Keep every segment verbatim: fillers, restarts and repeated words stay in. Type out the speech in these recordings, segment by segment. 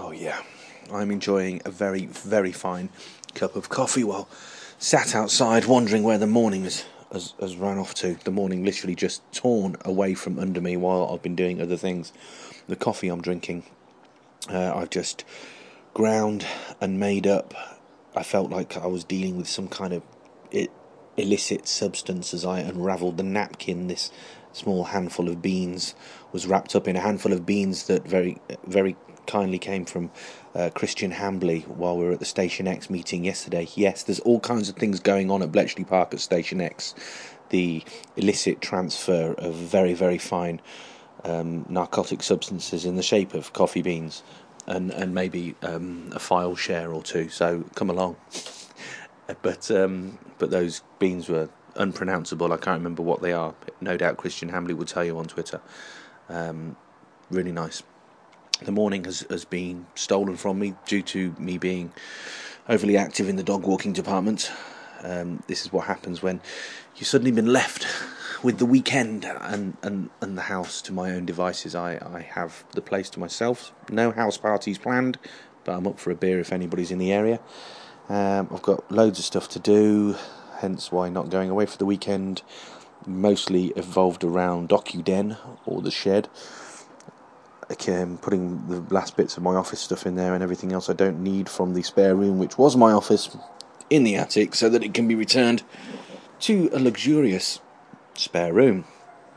Oh yeah, I'm enjoying a very, very fine cup of coffee while sat outside wondering where the morning has, has, has run off to. The morning literally just torn away from under me while I've been doing other things. The coffee I'm drinking, uh, I've just ground and made up. I felt like I was dealing with some kind of I- illicit substance as I unravelled the napkin. This small handful of beans was wrapped up in a handful of beans that very, very kindly came from uh, Christian Hambley while we were at the Station X meeting yesterday. Yes, there's all kinds of things going on at Bletchley Park at Station X. The illicit transfer of very, very fine um, narcotic substances in the shape of coffee beans and, and maybe um, a file share or two. So come along. but um, but those beans were unpronounceable. I can't remember what they are. No doubt Christian Hambley would tell you on Twitter. Um, really nice. The morning has, has been stolen from me due to me being overly active in the dog walking department. Um, this is what happens when you've suddenly been left with the weekend and, and, and the house to my own devices. I, I have the place to myself. No house parties planned, but I'm up for a beer if anybody's in the area. Um, I've got loads of stuff to do, hence why not going away for the weekend. Mostly evolved around DocuDen or the shed. Um, putting the last bits of my office stuff in there and everything else I don't need from the spare room, which was my office, in the attic, so that it can be returned to a luxurious spare room.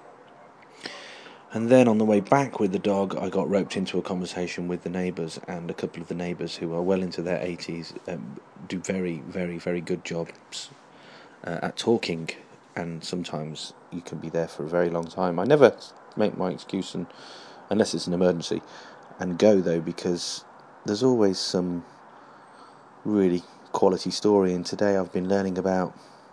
And then on the way back with the dog, I got roped into a conversation with the neighbours, and a couple of the neighbours who are well into their eighties um, do very, very, very good jobs uh, at talking, and sometimes you can be there for a very long time. I never make my excuse and unless it's an emergency, and go though, because there's always some really quality story. And today I've been learning about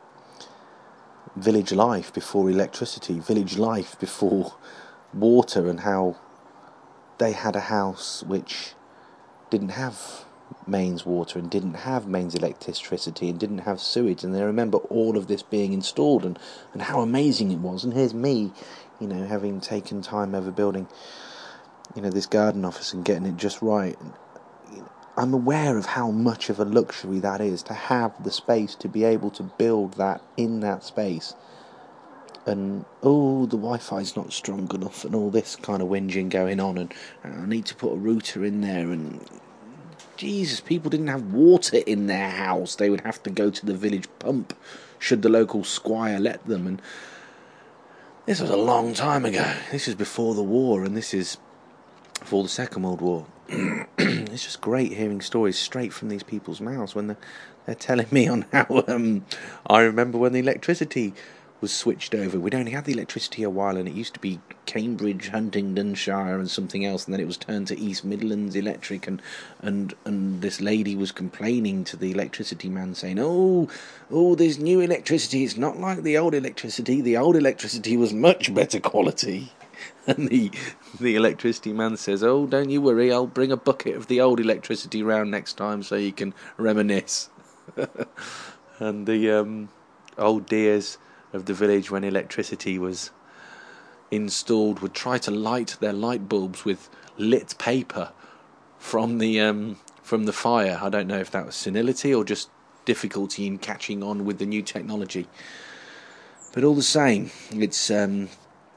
village life before electricity, village life before water, and how they had a house which didn't have mains water and didn't have mains electricity and didn't have sewage, and they remember all of this being installed and, and how amazing it was. And here's me, you know, having taken time over building you know, this garden office and getting it just right. I'm aware of how much of a luxury that is, to have the space to be able to build that in that space. And, oh, the Wi-Fi's not strong enough and all this kind of whinging going on, and I need to put a router in there, and Jesus, people didn't have water in their house. They would have to go to the village pump should the local squire let them. And this was a long time ago. This is before the war, and this is for the Second World War. It's just great hearing stories straight from these people's mouths when they're, they're telling me on how um, I remember when the electricity was switched over. We'd only had the electricity a while, and it used to be Cambridge, Huntingdonshire and something else, and then it was turned to East Midlands Electric, and and and this lady was complaining to the electricity man, saying, oh, oh, there's new electricity, it's not like the old electricity, the old electricity was much better quality. And the the electricity man says, oh, don't you worry, I'll bring a bucket of the old electricity round next time so you can reminisce. And the um, old dears of the village, when electricity was installed, would try to light their light bulbs with lit paper from the um, from the fire. I don't know if that was senility or just difficulty in catching on with the new technology. But all the same, it's... Um,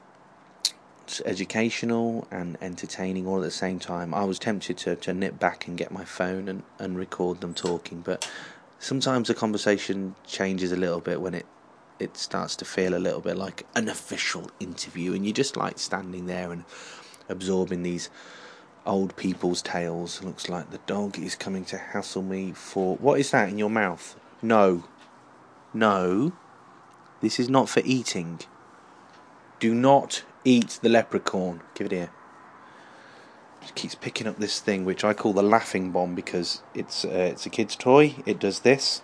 It's educational and entertaining all at the same time. I was tempted to, to nip back and get my phone and, and record them talking, but sometimes the conversation changes a little bit when it, it starts to feel a little bit like an official interview, and you're just like standing there and absorbing these old people's tales. It looks like the dog is coming to hassle me for... What is that in your mouth? No. No. This is not for eating. Do not eat the leprechaun. Give it here. Just keeps picking up this thing, which I call the laughing bomb, because it's uh, it's a kid's toy. It does this.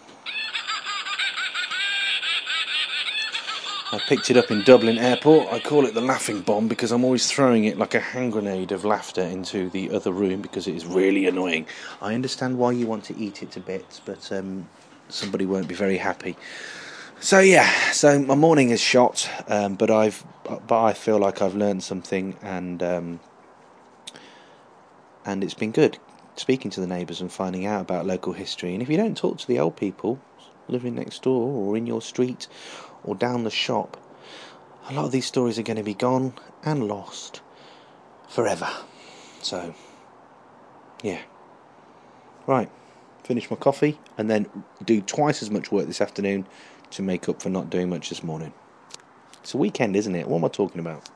I picked it up in Dublin Airport. I call it the laughing bomb because I'm always throwing it like a hand grenade of laughter into the other room because it is really annoying. I understand why you want to eat it to bits, but um, somebody won't be very happy. So yeah, so my morning is shot, um, but I've, but I feel like I've learned something, and um, and it's been good speaking to the neighbours and finding out about local history. And if you don't talk to the old people living next door or in your street or down the shop, a lot of these stories are going to be gone and lost forever. So, yeah. Right, finish my coffee and then do twice as much work this afternoon to make up for not doing much this morning. It's a weekend, isn't it? What am I talking about?